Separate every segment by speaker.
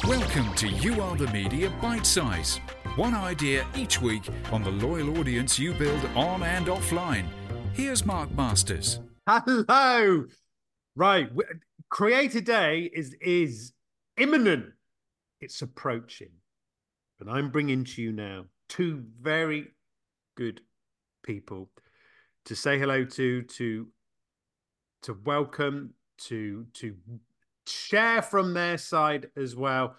Speaker 1: Welcome to You Are the Media Bite Size. One idea each week on the loyal audience you build on and offline. Here's Mark Masters.
Speaker 2: Hello. Right. Creator Day is imminent. It's approaching. And I'm bringing to you now two very good people to say hello to welcome, to share from their side as well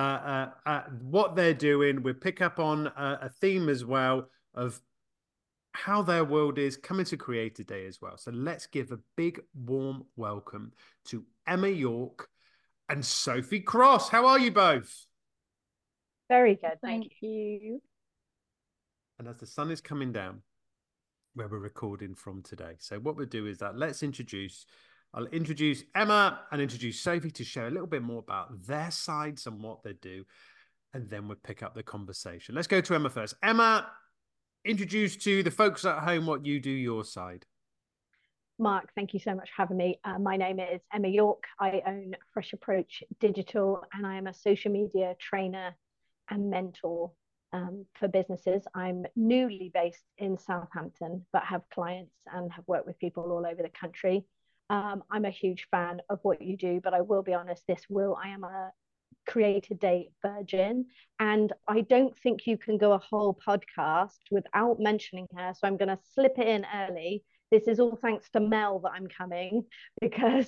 Speaker 2: what they're doing. We'll pick up on a theme as well of how their world is coming to Creator Day as well. So let's give a big warm welcome to Emma York and Sophie Cross. How are you both?
Speaker 3: Very good, thank you.
Speaker 2: And as the sun is coming down, where we're recording from today, so what we'll do is that I'll introduce Emma and introduce Sophie to share a little bit more about their sides and what they do, and then we'll pick up the conversation. Let's go to Emma first. Emma, introduce to the folks at home what you do your side.
Speaker 3: Mark, thank you so much for having me. My name is Emma York. I own Fresh Approach Digital, and I am a social media trainer and mentor for businesses. I'm newly based in Southampton, but have clients and have worked with people all over the country. I'm a huge fan of what you do, but I will be honest, I am a Creator Day virgin, and I don't think you can go a whole podcast without mentioning her, so I'm going to slip it in early. This is all thanks to Mel that I'm coming, because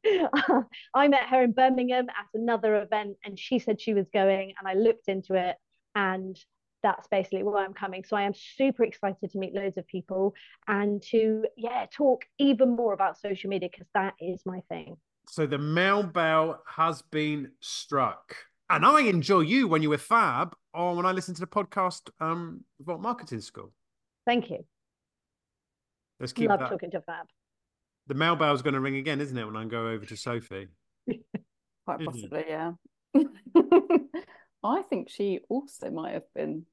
Speaker 3: I met her in Birmingham at another event and she said she was going, and I looked into it, and that's basically why I'm coming. So I am super excited to meet loads of people and to talk even more about social media, because that is my thing.
Speaker 2: So the Mel bell has been struck. And I enjoy you when you were Fab, or when I listened to the podcast about marketing school.
Speaker 3: Thank you.
Speaker 2: Let's keep
Speaker 3: Love
Speaker 2: that.
Speaker 3: talking to Fab.
Speaker 2: The Mel bell's going to ring again, isn't it, when I go over to Sophie?
Speaker 4: Quite possibly, yeah. I think she also might have been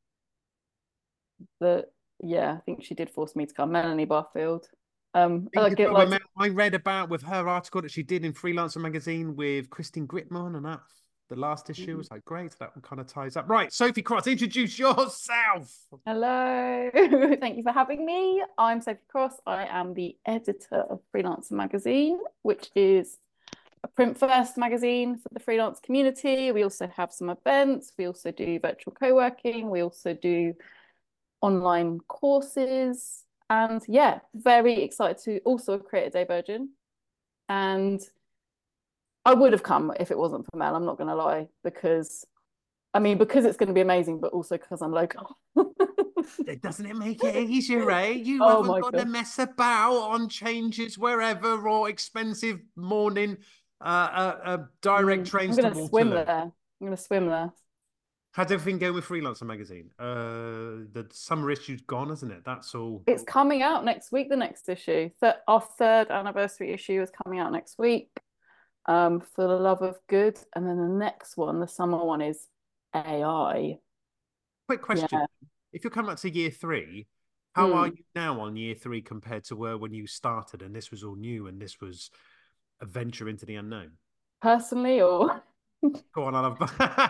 Speaker 4: I think she did force me to come. Melanie Barfield. I
Speaker 2: read about with her article that she did in Freelancer magazine with Christine Gritman, and that the last issue was like great. That one kind of ties up. Right, Sophie Cross, introduce yourself.
Speaker 4: Hello, thank you for having me. I'm Sophie Cross. I am the editor of Freelancer magazine, which is a print-first magazine for the freelance community. We also have some events. We also do virtual co-working. We also do online courses. And yeah, very excited to also create a Day virgin. And I would have come if it wasn't for Mel, I'm not going to lie, because it's going to be amazing, but also because I'm local.
Speaker 2: Doesn't it make it easier, eh? You haven't got to mess about on changes wherever or expensive morning direct trains to Waterloo.
Speaker 4: I'm going to swim there.
Speaker 2: How's everything going with Freelancer magazine? The summer issue's gone, isn't it? That's all.
Speaker 4: It's coming out next week, the next issue. Our third anniversary issue is coming out next week, For the Love of Good. And then the next one, the summer one, is AI.
Speaker 2: Quick question. Yeah. If you're coming up to year 3, how are you now on year 3 compared to when you started and this was all new and this was a venture into the unknown?
Speaker 4: Personally, or...
Speaker 2: Go on, I love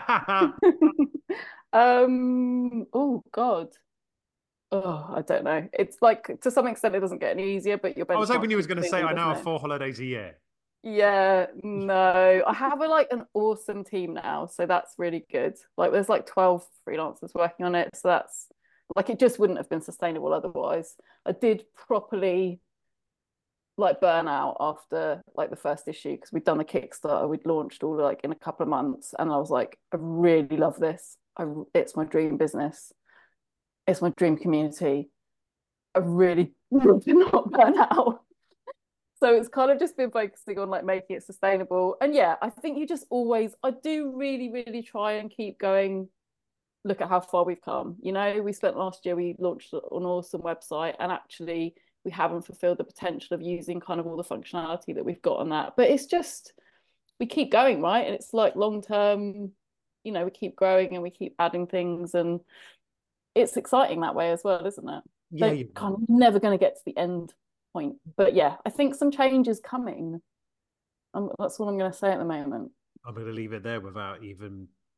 Speaker 4: oh God. Oh, I don't know. It's like, to some extent it doesn't get any easier, but you're...
Speaker 2: I was hoping you was going to say I now have 4 holidays a year.
Speaker 4: Yeah, no. I have an awesome team now, so that's really good. Like there's 12 freelancers working on it, so that's it just wouldn't have been sustainable otherwise. I did properly burn out after the first issue, because we'd done a Kickstarter, we'd launched all in a couple of months, and I was like, I really love this. It's my dream business. It's my dream community. I really did not burn out. So it's kind of just been focusing on making it sustainable. And yeah, I think I do really, really try and keep going. Look at how far we've come. We spent last year, we launched an awesome website, and actually we haven't fulfilled the potential of using kind of all the functionality that we've got on that. But it's just, we keep going, right? And it's long term, we keep growing and we keep adding things, and it's exciting that way as well, isn't it?
Speaker 2: Yeah,
Speaker 4: you're kind of never going to get to the end point. But yeah, I think some change is coming. That's all I'm going to say at the moment.
Speaker 2: I'm going to leave it there without even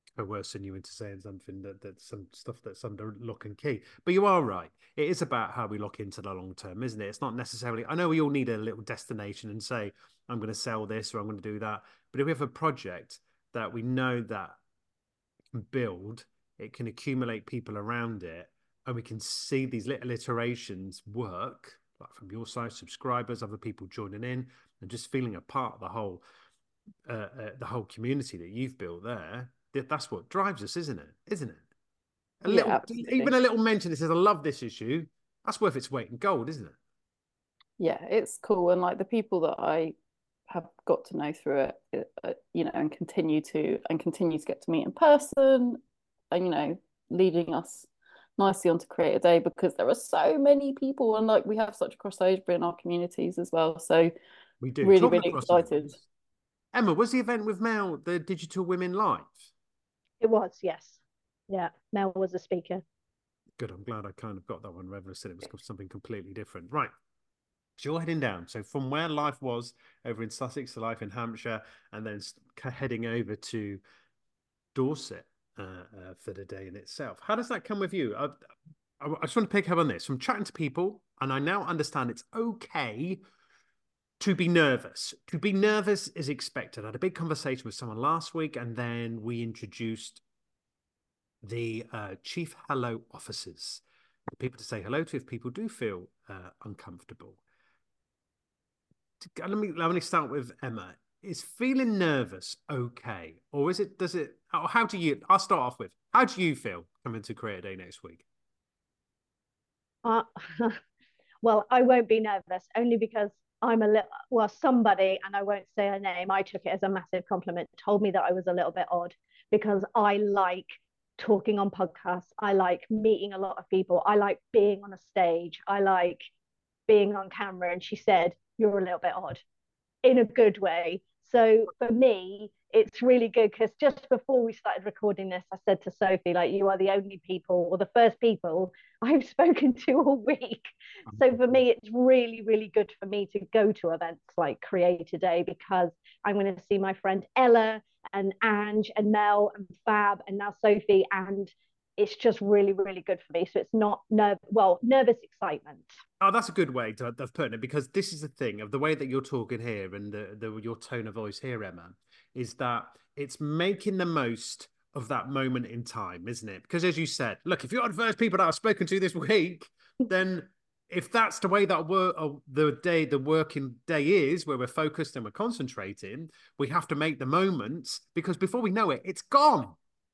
Speaker 2: coercing you into saying something that's some stuff that's under lock and key. But you are right. It is about how we look into the long term, isn't it? It's not necessarily, I know we all need a little destination and say, I'm going to sell this or I'm going to do that. But if we have a project that we know that can build, it can accumulate people around it, and we can see these little iterations work, like from your side, subscribers, other people joining in, and just feeling a part of the whole community that you've built there. That's what drives us, isn't it? Even a little mention that says, I love this issue. That's worth its weight in gold, isn't it?
Speaker 4: Yeah, it's cool. And like the people that I have got to know through it, and continue to get to meet in person, and, leading us nicely onto Create a Day, because there are so many people and like we have such a crossover in our communities as well. So
Speaker 2: we do.
Speaker 4: Really, really excited.
Speaker 2: Emma, was the event with Mel the Digital Women Live?
Speaker 3: It was, yes. Yeah, Mel was a speaker.
Speaker 2: Good. I'm glad I kind of got that one rather than said it was something completely different. Right. So you're heading down. So from where life was over in Sussex to life in Hampshire, and then heading over to Dorset for the day in itself. How does that come with you? I just want to pick up on this. From chatting to people, and I now understand it's okay to be nervous. To be nervous is expected. I had a big conversation with someone last week, and then we introduced the chief hello officers, the people to say hello to if people do feel uncomfortable. Let me start with Emma. Is feeling nervous okay, or how do you? I'll start off with, how do you feel coming to Create a Day next week?
Speaker 3: Well, I won't be nervous, only because somebody, and I won't say her name, I took it as a massive compliment, told me that I was a little bit odd, because I like talking on podcasts. I like meeting a lot of people. I like being on a stage. I like being on camera. And she said, you're a little bit odd, in a good way. So for me, it's really good, because just before we started recording this, I said to Sophie, like, you are the only people, or the first people I've spoken to all week. So for me, it's really, really good for me to go to events like Create a Day, because I'm going to see my friend Ella and Ange and Mel and Fab and now Sophie, and it's just really, really good for me. So it's not nervous excitement.
Speaker 2: Oh, that's a good way of putting it, because this is the thing of the way that you're talking here and your tone of voice here, Emma, is that it's making the most of that moment in time, isn't it? Because as you said, look, if you're the first people that I've spoken to this week, then if that's the way that the working day is, where we're focused and we're concentrating, we have to make the moments, because before we know it, it's gone.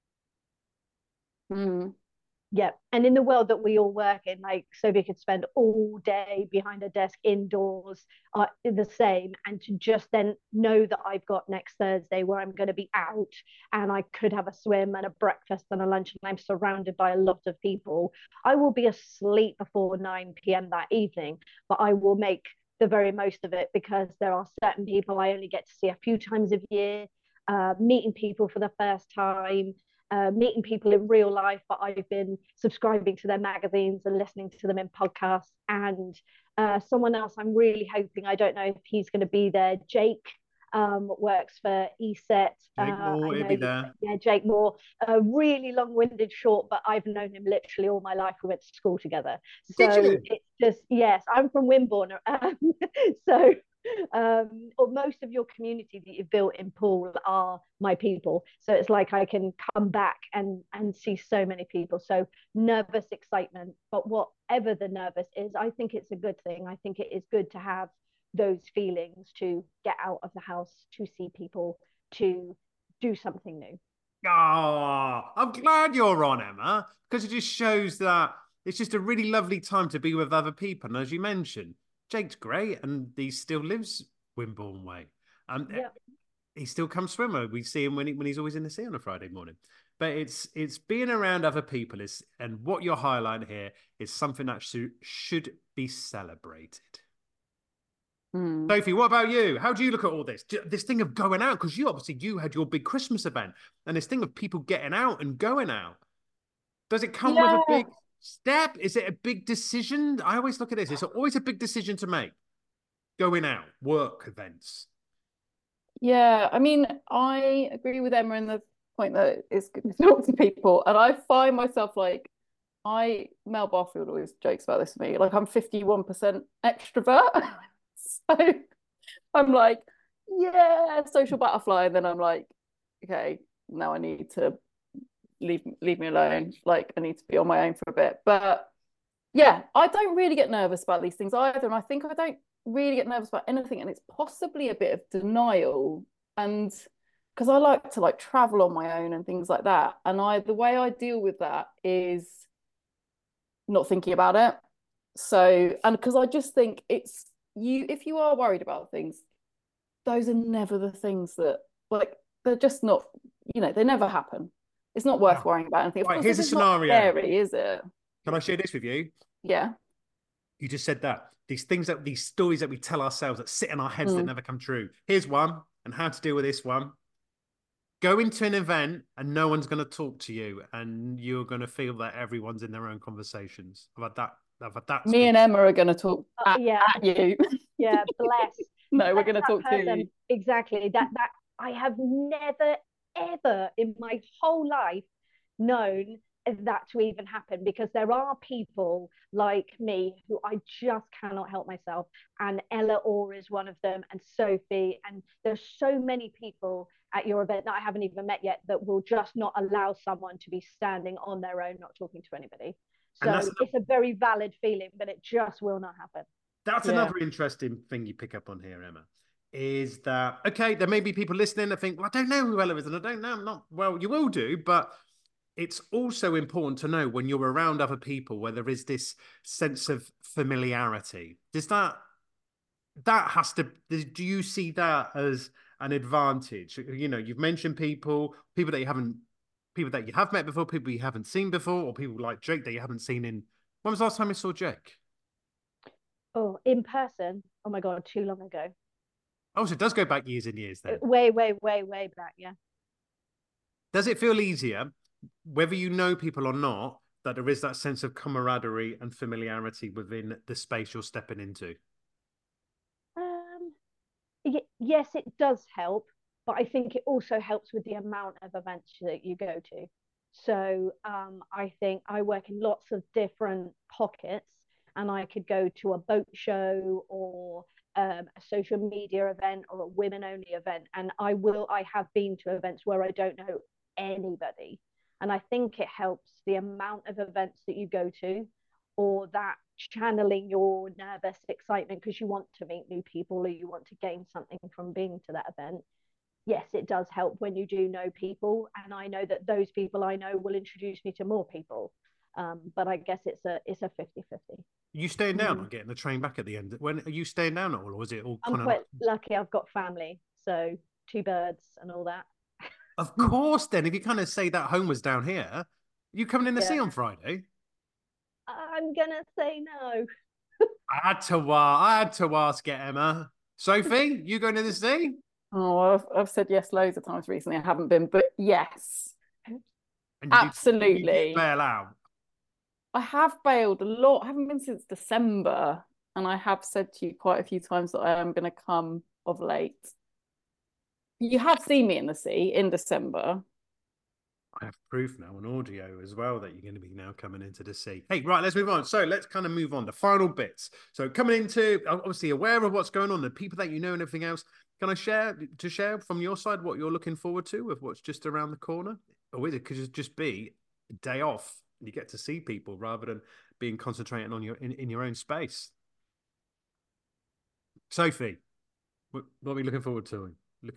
Speaker 3: Yeah, and in the world that we all work in, like Sophie could spend all day behind a desk indoors, the same, and to just then know that I've got next Thursday where I'm going to be out, and I could have a swim and a breakfast and a lunch, and I'm surrounded by a lot of people. I will be asleep before 9 p.m. that evening, but I will make the very most of it, because there are certain people I only get to see a few times a year, meeting people for the first time, meeting people in real life, but I've been subscribing to their magazines and listening to them in podcasts. And someone else I'm really hoping, I don't know if he's going to be there, Jake, works for ESET.
Speaker 2: Jake Moore, he'll be there.
Speaker 3: Yeah, Jake Moore. Really long-winded short, but I've known him literally all my life. We went to school together. So it's just, yes, I'm from Wimborne. So or most of your community that you've built in Poole are my people, so it's like I can come back and see so many people. So nervous excitement, but whatever the nervous is, I think it's a good thing. I think it is good to have those feelings, to get out of the house, to see people, to do something new.
Speaker 2: Oh, I'm glad you're on, Emma, because it just shows that it's just a really lovely time to be with other people. And as you mentioned, Jake's great, and he still lives Wimborne way. He still comes swimmer. We see him when he's always in the sea on a Friday morning. But it's being around other people and what you're highlighting here is something that should be celebrated. Sophie, what about you? How do you look at all this? This thing of going out, because you had your big Christmas event, and this thing of people getting out and going out. Does it come with a big step? Is it a big decision? I always look at this. It's always a big decision to make. Going out, work events.
Speaker 4: Yeah, I mean, I agree with Emma in the point that it's good to talk to people. And I find myself like, Mel Barfield always jokes about this to me, like I'm 51% extrovert. So I'm like, yeah, social butterfly. And then I'm like, okay, now I need to leave me alone. Like I need to be on my own for a bit. But yeah, I don't really get nervous about these things either. And I think I don't really get nervous about anything. And it's possibly a bit of denial. And because I like to like travel on my own and things like that. And the way I deal with that is not thinking about it. So, and because I just think it's if you are worried about things, those are never the things that, like, they're just not, they never happen. It's not worth worrying about anything. Of course,
Speaker 2: here's a scenario.
Speaker 4: Not scary, is it?
Speaker 2: Can I share this with you?
Speaker 4: Yeah.
Speaker 2: You just said that. These stories that we tell ourselves that sit in our heads that never come true. Here's one, and how to deal with this one. Go into an event and no one's going to talk to you, and you're going to feel that everyone's in their own conversations. I've had that.
Speaker 4: Me and Emma are going to talk at you.
Speaker 3: Yeah, bless.
Speaker 4: No, we're going to talk to you.
Speaker 3: Exactly. That I have never, ever in my whole life known that to even happen, because there are people like me who I just cannot help myself, and Ella Orr is one of them, and Sophie, and there's so many people at your event that I haven't even met yet that will just not allow someone to be standing on their own, not talking to anybody. So it's a very valid feeling, but it just will not happen.
Speaker 2: That's another interesting thing you pick up on here, Emma, is that, okay, there may be people listening that think, well, I don't know who Ella is, and I don't know, well, you will do, but it's also important to know when you're around other people where there is this sense of familiarity. Does that has to, do you see that as an advantage? You've mentioned people that you have met before, people you haven't seen before, or people like Jake that you haven't seen in. When was the last time you saw Jake?
Speaker 3: Oh, in person? Oh my God, too long ago.
Speaker 2: Oh, so it does go back years and years then.
Speaker 3: Way back, yeah.
Speaker 2: Does it feel easier, whether you know people or not, that there is that sense of camaraderie and familiarity within the space you're stepping into?
Speaker 3: Yes, it does help, but I think it also helps with the amount of events that you go to. So I think I work in lots of different pockets, and I could go to a boat show or a social media event or a women only event, and I have been to events where I don't know anybody, and I think it helps the amount of events that you go to, or that channeling your nervous excitement because you want to meet new people or you want to gain something from being to that event. Yes, it does help when you do know people, and I know that those people I know will introduce me to more people. But I guess it's a 50-50.
Speaker 2: Are you staying down or getting the train back at the end? When are you staying down at all, or is it all?
Speaker 3: I'm quite lucky. I've got family, so 2 birds and all that.
Speaker 2: Of course, then if you kind of say that home was down here, you coming in to see on Friday?
Speaker 3: I'm gonna say no.
Speaker 2: I had to ask it, Emma. Sophie, you going to the sea?
Speaker 4: Oh, I've said yes loads of times recently. I haven't been, but yes, absolutely.
Speaker 2: Did you bail out?
Speaker 4: I have bailed a lot. I haven't been since December, and I have said to you quite a few times that I am going to come of late. You have seen me in the sea in December.
Speaker 2: I have proof now on audio as well that you're going to be now coming into the sea. Hey, right, let's move on. So let's kind of move on. The final bits. So coming into, obviously aware of what's going on, the people that you know and everything else. Can I share from your side what you're looking forward to with what's just around the corner? Or is it could it just be a day off and you get to see people rather than being concentrating on in your own space? Sophie, what are we looking forward to?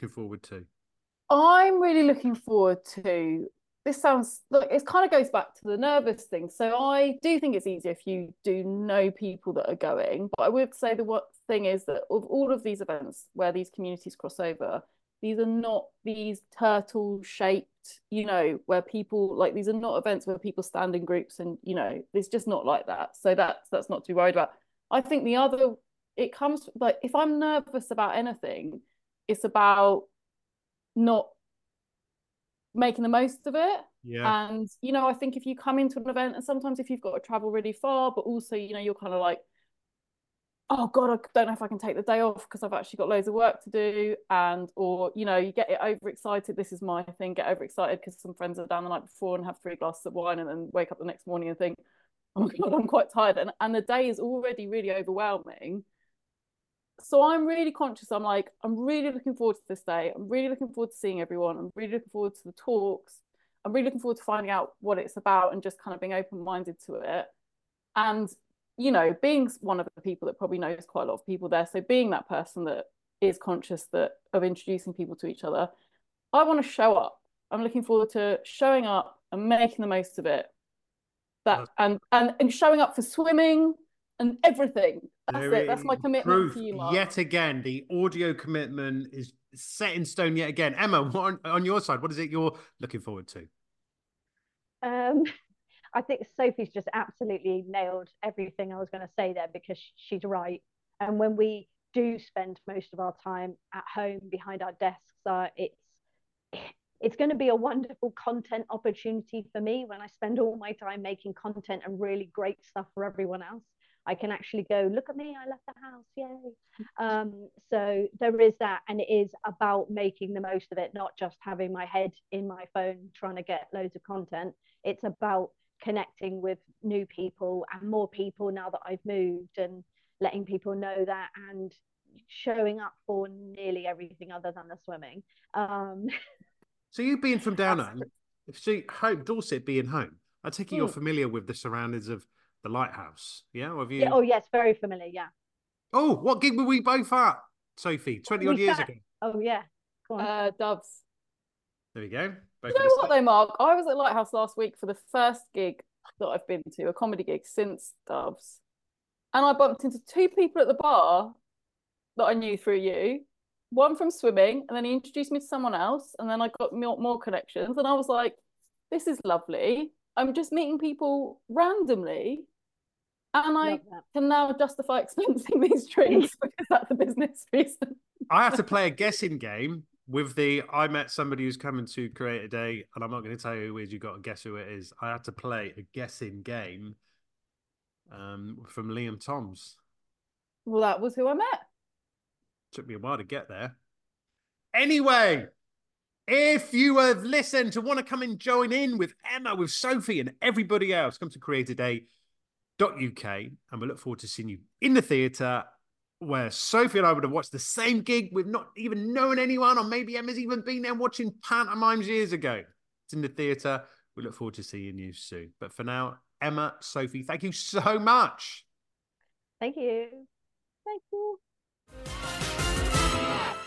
Speaker 4: I'm really looking forward to, this sounds like it kind of goes back to the nervous thing. So I do think it's easier if you do know people that are going. But I would say the thing is that of all of these events where these communities cross over, these are not these turtle shaped, where people like, these are not events where people stand in groups and, it's just not like that. So that's not to be worried about. I think it comes like, if I'm nervous about anything, it's about not making the most of it.
Speaker 2: Yeah.
Speaker 4: And I think if you come into an event, and sometimes if you've got to travel really far, but also you're kind of like oh God, I don't know if I can take the day off because I've actually got loads of work to do. Or, you know, you get it overexcited. This is my thing, get overexcited because some friends are down the night before and have 3 glasses of wine and then wake up the next morning and think, oh my God, I'm quite tired. And the day is already really overwhelming. So I'm really conscious. I'm like, I'm really looking forward to this day. I'm really looking forward to seeing everyone. I'm really looking forward to the talks. I'm really looking forward to finding out what it's about and just kind of being open-minded to it. And, you know, being one of the people that probably knows quite a lot of people there, so being that person that is conscious of introducing people to each other, I want to show up. I'm looking forward to showing up and making the most of it. And showing up for swimming and everything. That's it. That's my commitment to you, Mark.
Speaker 2: Yet again, the audio commitment is set in stone yet again. Emma, on your side, what is it you're looking forward to?
Speaker 3: I think Sophie's just absolutely nailed everything I was going to say there, because she's right. And when we do spend most of our time at home behind our desks, it's going to be a wonderful content opportunity for me. When I spend all my time making content and really great stuff for everyone else, I can actually go, look at me, I left the house, yay. So there is that, and it is about making the most of it, not just having my head in my phone trying to get loads of content. It's about connecting with new people and more people now that I've moved, and letting people know that, and showing up for nearly everything other than the swimming.
Speaker 2: So you being from down home, Dorset being home, I take it you're familiar with the surroundings of the lighthouse, yeah? Or have you...
Speaker 3: Yeah, oh yes, very familiar, yeah.
Speaker 2: Oh, what gig were we both at, Sophie? 20 odd years ago.
Speaker 3: Oh yeah, go on.
Speaker 4: Doves.
Speaker 2: There we go.
Speaker 4: You know what though, Mark? I was at Lighthouse last week for the first gig that I've been to, a comedy gig since Doves, and I bumped into 2 people at the bar that I knew through you. One from swimming, and then he introduced me to someone else, and then I got more connections, and I was like, this is lovely. I'm just meeting people randomly, and I can now justify expensing these drinks because that's a business reason.
Speaker 2: I have to play a guessing game with I met somebody who's coming to create a day, and I'm not going to tell you who it is. You've got to guess who it is. I had to play a guessing game from Liam Toms.
Speaker 4: Well, that was who I met.
Speaker 2: Took me a while to get there. Anyway, if you have listened to want to come and join in with Emma, with Sophie and everybody else, come to creatoday.uk, and we look forward to seeing you in the theatre, where Sophie and I would have watched the same gig with not even knowing anyone, or maybe Emma's even been there watching pantomimes years ago. It's in the theatre. We look forward to seeing you soon. But for now, Emma, Sophie, thank you so much.
Speaker 3: Thank you. Thank you.